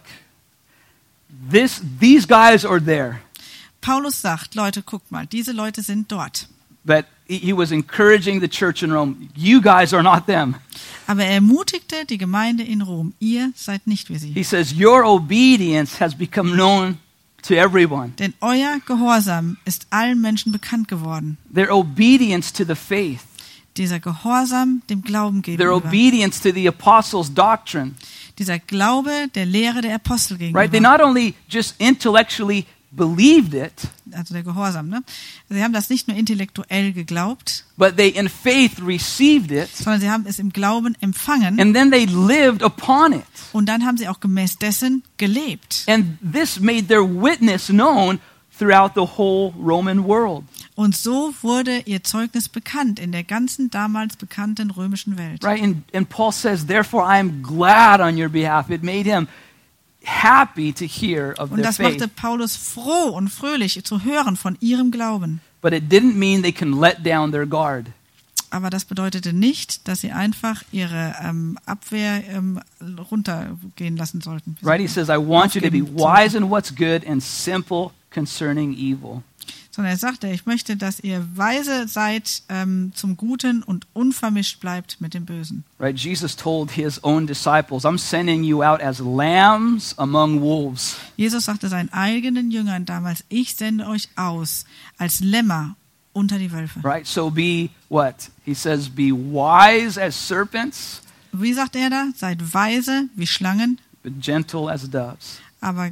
these guys are there. Paulus sagt, Leute, guckt mal, diese Leute sind dort. But he was encouraging the church in Rome. You guys are not them. Aber er ermutigte die Gemeinde in Rom. Ihr seid nicht wie sie. He says, your obedience has become known to everyone. Denn euer Gehorsam ist allen Menschen bekannt geworden. Their obedience to the faith. Dieser Gehorsam dem Glauben Their gegenüber. obedience to the apostles' doctrine. Dieser Glaube der Lehre der Apostel Right? They gegenüber. not only just intellectually believed it, Also der Gehorsam, ne? Sie haben das nicht nur intellektuell geglaubt, but they in faith received it, sondern sie haben es im Glauben empfangen and then they lived upon it. und dann haben sie auch gemäß dessen gelebt. And this made their witness known throughout the whole Roman world. Und so wurde ihr Zeugnis bekannt in der ganzen damals bekannten römischen Welt. Right? And Paul says, therefore I am glad on your behalf. It made him happy to hear of Und their das machte faith. Paulus froh und fröhlich zu hören von ihrem Glauben. But it didn't mean they can let down their guard. Aber das bedeutete nicht, dass sie einfach ihre Abwehr runtergehen lassen sollten. Right? He says, I want you to be Aufgeben sollten. wise in what's good and simple concerning evil. Sondern er sagte, ich möchte, dass ihr weise seid zum Guten und unvermischt bleibt mit dem Bösen. Right? Jesus told his own disciples, I'm sending you out as lambs among wolves. Jesus sagte seinen eigenen Jüngern damals, ich sende euch aus als Lämmer unter die Wölfe. Right? So be what? He says, be wise as serpents, Wie sagt er da? Seid weise wie Schlangen, but gentle as doves. aber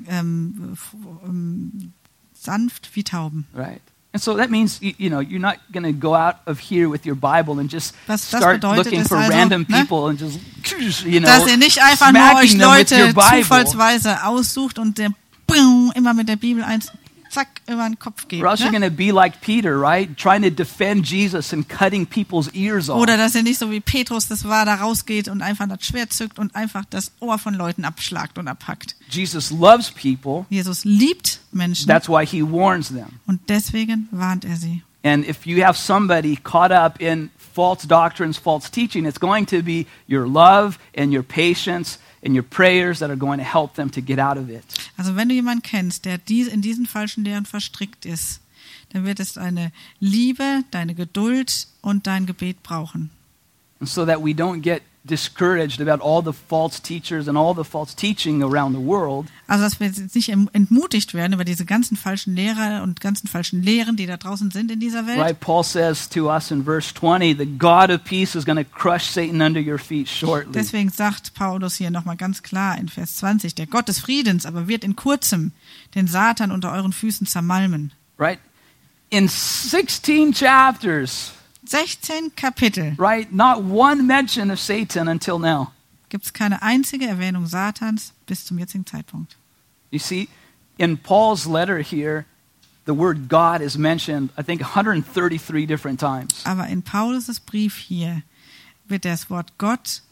sanft wie Tauben. Right? And so that means, you know, you're not going to go out of here with your Bible and just Was das start bedeutet, looking ist for also, random ne? people and just, you know, Dass ihr nicht einfach nur euch smacking them with your Leute Bible. zufallsweise aussucht und der immer mit der Bibel eins zack über den Kopf geht. Or else you're Ne? going to be like Peter, right? Trying to defend Jesus and cutting people's ears off. Oder dass ihr nicht so wie Petrus das war, da rausgeht und einfach das Schwert zückt und einfach das Ohr von Leuten abschlagt und abhackt. Jesus loves people. Jesus liebt Menschen That's why he warns them. und deswegen warnt er sie. And if you have somebody caught up in false doctrines, false teaching, it's going to be your love and your patience and your prayers that are going to help them to get out of it. Also wenn du jemanden kennst, der in diesen falschen Lehren verstrickt ist, dann wird es deine Liebe, deine Geduld und dein Gebet brauchen. And so that we don't get discouraged about all the false teachers and all the false teaching around the world. Also dass wir jetzt nicht entmutigt werden über diese ganzen falschen Lehrer und ganzen falschen Lehren, die da draußen sind in dieser Welt. Right? Paul says to us in verse 20, the God of peace is going to crush Satan under your feet shortly. Deswegen sagt Paulus hier nochmal ganz klar in Vers 20, der Gott des Friedens aber wird in kurzem den Satan unter euren Füßen zermalmen. Right? In 16 chapters, 16 Kapitel right? Not one mention of Satan until now. gibt es keine einzige Erwähnung Satans bis zum jetzigen Zeitpunkt. You see, in Paul's letter here, the word God is mentioned, I think, 133 different times. Aber in Paulus' Brief hier wird das Wort Gott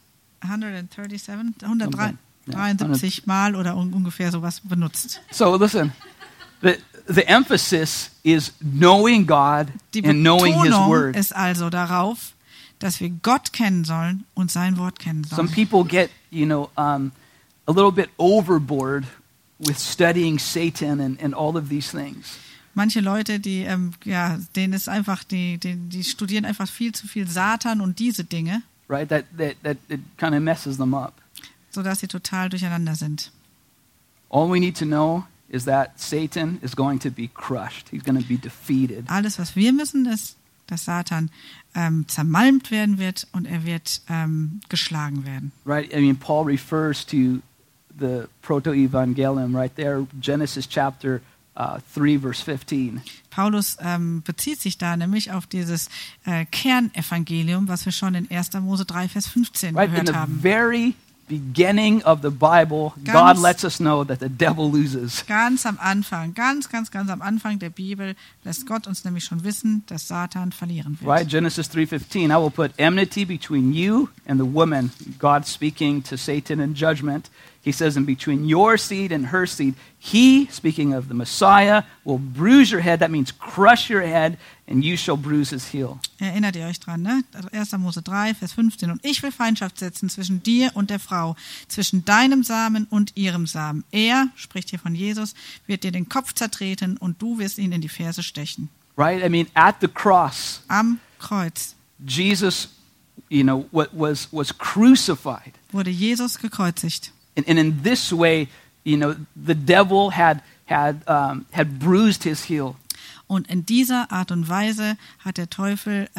173 Mal oder ungefähr sowas benutzt. So listen, the emphasis is knowing God Die and knowing His Betonung Word. ist also darauf, dass wir Gott kennen sollen und sein Wort kennen Some sollen. people get, a little bit overboard with studying Satan and all of these things. Manche Leute, denen ist einfach, die studieren einfach viel zu viel Satan und diese Dinge, Right? That it kind of messes them up. sodass sie total durcheinander sind. All we need to know is that Satan is going to be crushed. He's going to be defeated. Alles, was wir müssen, ist, dass Satan zermalmt werden wird und er wird geschlagen werden. Right? I mean, Paul refers to the proto-evangelium right there, Genesis chapter 3, verse 15. Paulus bezieht sich da nämlich auf dieses Kernevangelium, was wir schon in 1. Mose 3, Vers 15 Right? In gehört the haben. very beginning of the Bible, Ganz- God lets us know that the devil loses. Ganz am Anfang, ganz am Anfang der Bibel lässt Gott uns nämlich schon wissen, dass Satan verlieren wird. Right? Genesis 3:15, I will put enmity between you and the woman. God speaking to Satan in judgment. He says, and between your seed and her seed, he, speaking of the Messiah, will bruise your head. That means crush your head, and you shall bruise his heel. Erinnert ihr euch dran, ne? 1. Mose 3, Vers 15. Und ich will Feindschaft setzen zwischen dir und der Frau, zwischen deinem Samen und ihrem Samen. Er, spricht hier von Jesus, wird dir den Kopf zertreten und du wirst ihn in die Ferse stechen. Right? I mean, at the cross, Am Kreuz Jesus, was crucified. wurde Jesus gekreuzigt. And in this way, the devil had bruised his heel. Und in dieser Art und Weise hat der Teufel,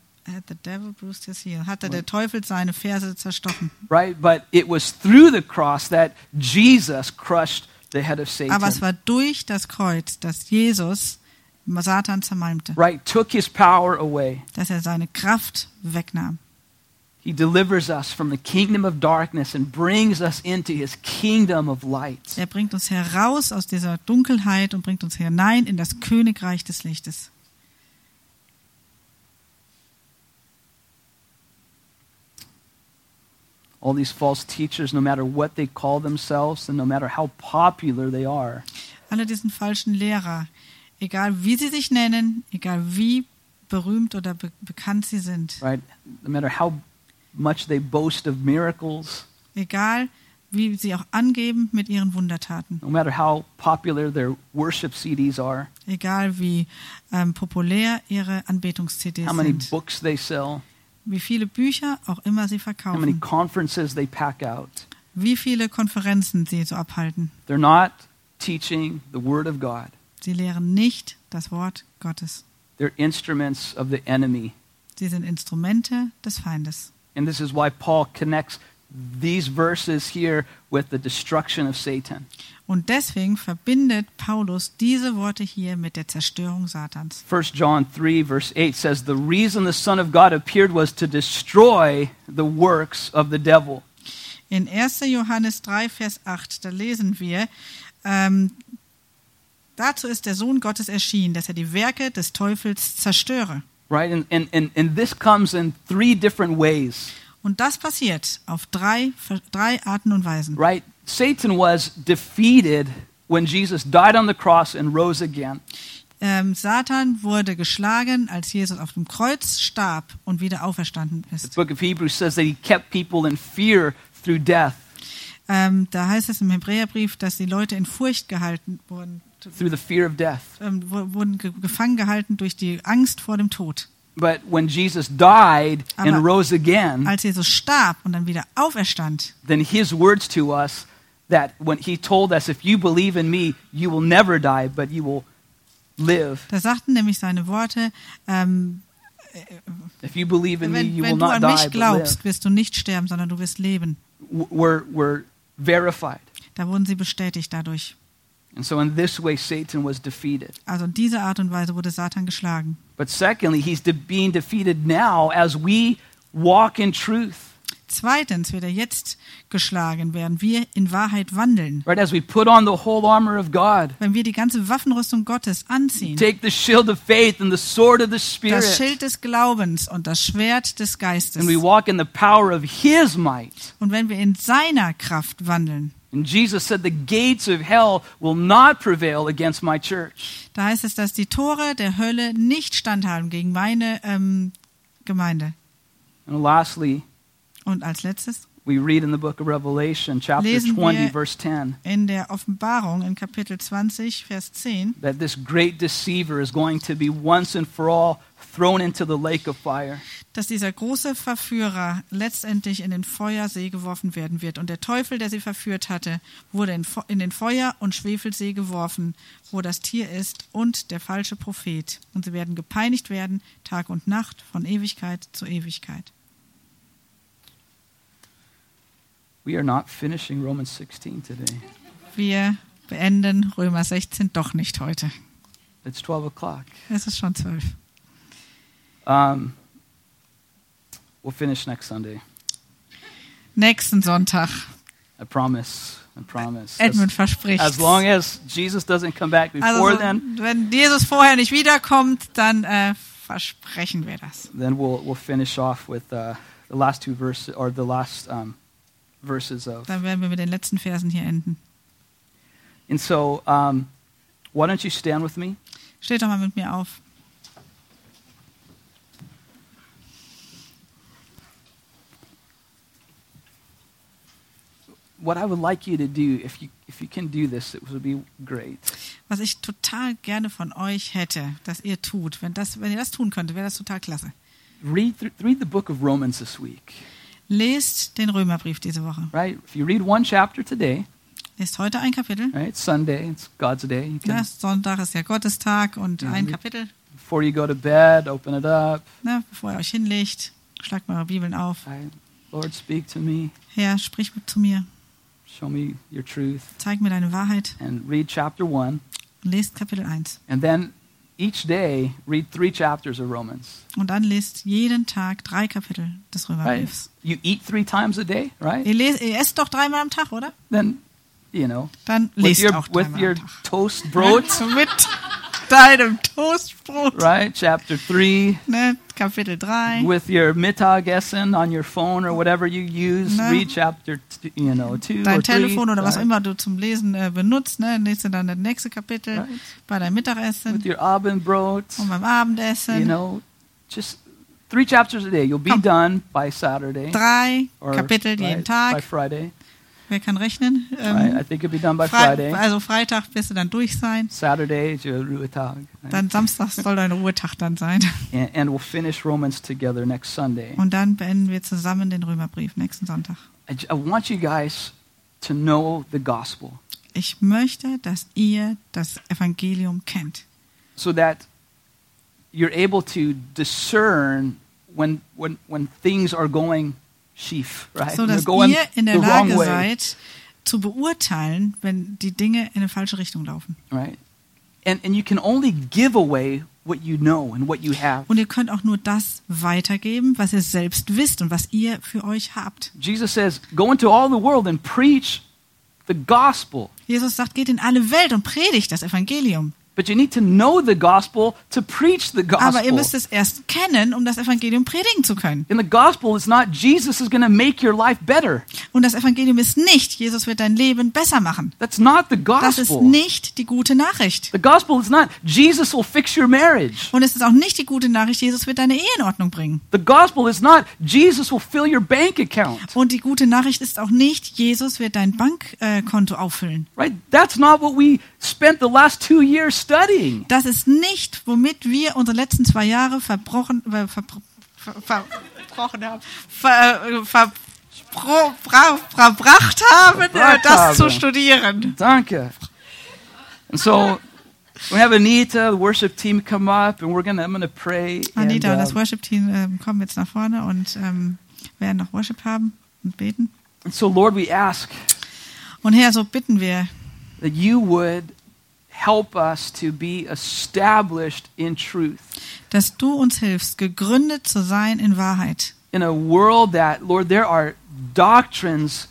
der Teufel seine Ferse zerstochen. Right? But it was through the cross that Jesus crushed the head of Satan. Aber es war durch das Kreuz, dass Jesus Satan zermalmte, Right? Took his power away. dass er seine Kraft wegnahm. He delivers us from the kingdom of darkness and brings us into his kingdom of light. Er bringt uns heraus aus dieser Dunkelheit und bringt uns hinein in das Königreich des Lichtes. All these false teachers, no matter what they call themselves and no matter how popular they are, Alle diesen falschen Lehrer, egal wie sie sich nennen, egal wie berühmt oder bekannt sie sind, right? No matter how much they boast of miracles, egal wie sie auch angeben mit ihren Wundertaten, no matter how popular their worship CDs are, egal wie populär ihre how Anbetungs-CDs many sind, books they sell, wie viele Bücher auch immer sie how many verkaufen, conferences they pack out. wie viele Konferenzen sie so abhalten. They're not teaching the Word of God. Sie lehren nicht das Wort Gottes. They're instruments of the enemy. Sie sind Instrumente des Feindes. And this is why Paul connects these verses here with the destruction of Satan. Und deswegen verbindet Paulus diese Worte hier mit der Zerstörung Satans. 1 John 3, verse 8 says, the reason the Son of God appeared was to destroy the works of the devil. In 1. Johannes 3, Vers 8, da lesen wir, dazu ist der Sohn Gottes erschienen, dass er die Werke des Teufels zerstöre. Right? And this comes in three different ways. Und das passiert auf drei Arten und Weisen. Right? Satan was defeated when Jesus died on the cross and rose again. Satan wurde geschlagen, als Jesus auf dem Kreuz starb und wieder auferstanden The ist. book of Hebrews says that he kept people in fear through death, Da heißt es im Hebräerbrief, dass die Leute in Furcht gehalten wurden, through the fear of death. wurden gefangen gehalten durch die Angst vor dem Tod. But when Jesus died and Aber rose again, Als Jesus starb und dann wieder auferstand, then his words to us that when he told us, if you believe in me, you will never die, but you will live. da sagten nämlich seine Worte, If you believe in me, you will wenn du not an die, mich but glaubst, live. wirst du nicht sterben, sondern du wirst leben. Were verified. Da wurden sie bestätigt dadurch. And so in this way, Satan was defeated. Also in dieser Art und Weise wurde Satan geschlagen. But secondly, he's being defeated now as we walk in truth. Zweitens wird er jetzt geschlagen, während wir in Wahrheit wandeln. Right, as we put on the whole armor of God, Wenn wir die ganze Waffenrüstung Gottes anziehen, take the shield of faith and the sword of the Spirit, das Schild des Glaubens und das Schwert des Geistes. and we walk in the power of his might. Und wenn wir in seiner Kraft wandeln, And Jesus said, the gates of hell will not prevail against my church. da heißt es, dass die Tore der Hölle nicht standhalten gegen meine Gemeinde. And lastly, Und als letztes we read in the book of Revelation, chapter lesen 20, wir verse 10, in der Offenbarung in Kapitel 20, Vers 10, that this great deceiver is going to be once and for all thrown into the lake of fire. dass dieser große Verführer letztendlich in den Feuersee geworfen werden wird. Und der Teufel, der sie verführt hatte, wurde in den Feuer- und Schwefelsee geworfen, wo das Tier ist und der falsche Prophet. Und sie werden gepeinigt werden, Tag und Nacht, von Ewigkeit zu Ewigkeit. We are not finishing Romans 16 today. Wir beenden Römer 16 doch nicht heute. It's 12 o'clock. Es ist schon 12. We'll finish next Sunday. Nächsten Sonntag. I promise. I promise. Edmund verspricht. As long as Jesus doesn't come back before then, wenn Jesus vorher nicht wiederkommt, dann versprechen wir das. then we'll finish off with the last two verses, or the last verses of. Dann werden wir mit den letzten Versen hier enden. And so, why don't you stand with me? Steht doch mal mit mir auf. What I would like you to do, if you can do this, it would be great. Was ich total gerne von euch hätte, dass ihr tut, wenn ihr das tun könntet, wäre das total klasse. Read the book of Romans this week. Lest den Römerbrief diese Woche. Right? If you read one chapter today, Lest heute ein Kapitel. right? It's Sunday, it's God's day. You can, Ja, Sonntag ist ja Gottestag und Ja, ein wie- Kapitel. before you go to bed, open it up. Bevor ihr euch hinlegt, schlagt mal eure Bibeln auf. Right? Lord, speak to me. Herr, sprich zu mir. Show me your truth. Zeig mir deine Wahrheit. And read chapter 1. Und lest Kapitel 1. And then each day, read 3 chapters of Romans. Und dann lest jeden Tag 3 Kapitel des Right? Römerbriefs. You eat 3 times a day, right? Ihr esst doch 3-mal am Tag, oder? Then, you know, Dann with lest your, auch with 3-mal your am Tag. toast brot, Mit deinem Toastbrot. right? Chapter 3. Ne? Kapitel 3. With your Mittagessen on your phone or whatever you use, Ne? read chapter 2 Dein or 3. Telefon oder was right? immer du zum Lesen benutzt. Ne? Lest du dann das nächste Kapitel Right. bei deinem Mittagessen With your Abendbrot, und beim Abendessen. you know, just 3 chapters a day. You'll be Komm. done by Saturday 3 or Kapitel jeden by Tag. Friday. Wer kann rechnen? Right? I think you'll be done by Friday. Also Freitag wirst du dann durch sein. Saturday is your Ruhetag. Right? Dann Samstag soll dein Ruhetag dann sein. And we'll finish Romans together next Sunday. Und dann beenden wir zusammen den Römerbrief nächsten Sonntag. I want you guys to know the gospel Ich möchte, dass ihr das Evangelium kennt, so that you're able to discern when things are going schief, right? so When dass they're going ihr in der the wrong Lage way, seid, zu beurteilen, wenn die Dinge in eine falsche Richtung laufen. right? And you can only give away what you know and what you have. Und ihr könnt auch nur das weitergeben, was ihr selbst wisst und was ihr für euch habt. Jesus says, "Go into all the world and preach the gospel." Jesus sagt, geht in alle Welt und predigt das Evangelium. But you need to know the gospel to preach the Aber ihr gospel. müsst es erst kennen, um das Evangelium predigen zu können. And the gospel is not Jesus is going to make your life better. Und das Evangelium ist nicht, Jesus wird dein Leben besser machen. That's not the Das ist gospel. nicht die gute Nachricht. The gospel is not Jesus will fix your marriage. Und es ist auch nicht die gute Nachricht, Jesus wird deine Ehe in Ordnung bringen. The gospel is not Jesus will fill your bank account. Und die gute Nachricht ist auch nicht, Jesus wird dein Bankkonto auffüllen. Right? That's not what we spent the last 2 years studying. Das ist nicht, womit wir unsere letzten 2 Jahre verbracht haben, das zu studieren. Danke. And so we have Anita, the worship team, come up, and I'm gonna pray. Anita und and, das Worship-Team kommen jetzt nach vorne und werden noch Worship haben und beten. and so, Lord, we ask Und Herr, so bitten wir, that you would help us to be established in truth. dass du uns hilfst, gegründet zu sein in Wahrheit. In a world that, Lord, there are doctrines,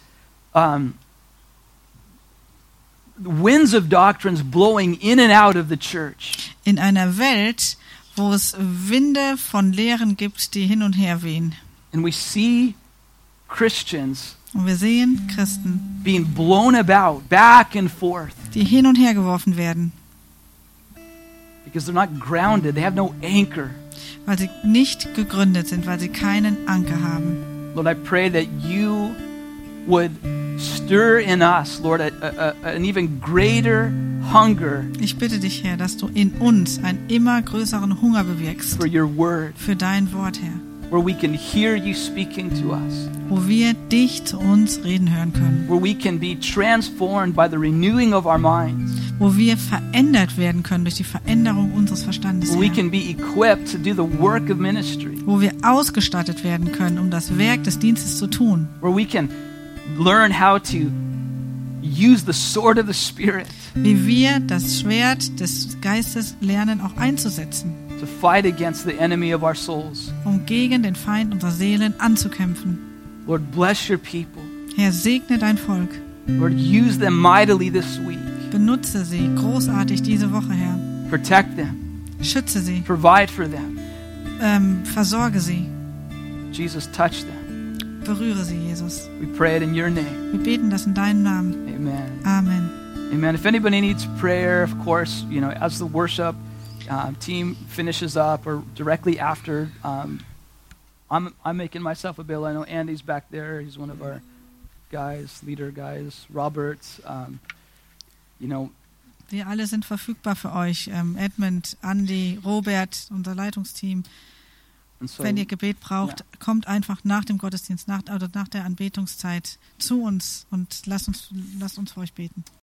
winds of doctrines blowing in and out of the church. In einer Welt, wo es Winde von Lehren gibt, die hin und her wehen. And we see Christians Und wir sehen Christen, being blown about, back and forth, die hin und her geworfen werden, because they're not grounded. They have no anchor. weil sie nicht gegründet sind, weil sie keinen Anker haben. Lord, I pray that you would stir in us, Lord, an even greater hunger Ich bitte dich, Herr, dass du in uns einen immer größeren Hunger bewirkst for your word, für dein Wort, Herr, where we can hear you speaking to us, wo wir dich zu uns reden hören können, where we can be transformed by the renewing of our minds, wo wir verändert werden können durch die Veränderung unseres Verstandes, where we Herr, can be equipped to do the work of ministry, wo wir ausgestattet werden können, um das Werk des Dienstes zu tun, where we can learn how to use the sword of the Spirit wie wir das Schwert des Geistes lernen auch einzusetzen, to fight against the enemy of our souls. um gegen den Feind unserer Seelen anzukämpfen. Lord, bless your people. Herr, segne dein Volk, Lord, use them mightily this week. benutze sie großartig diese Woche, Herr, Protect them. schütze sie, Provide for them. versorge sie, Jesus, touch them. berühre sie, Jesus. We pray it in your name. Wir beten das in deinem Namen. Amen. Amen. Amen. If anybody needs prayer, of course, as the worship team finishes up or directly after, I'm making myself available. I know Andy's back there. He's one of our leader guys. Robert, Wir alle sind verfügbar für euch. Edmund, Andy, Robert, unser Leitungsteam. and so Wenn ihr Gebet braucht, kommt einfach nach dem Gottesdienst, nach der Anbetungszeit zu uns und lasst uns für euch beten.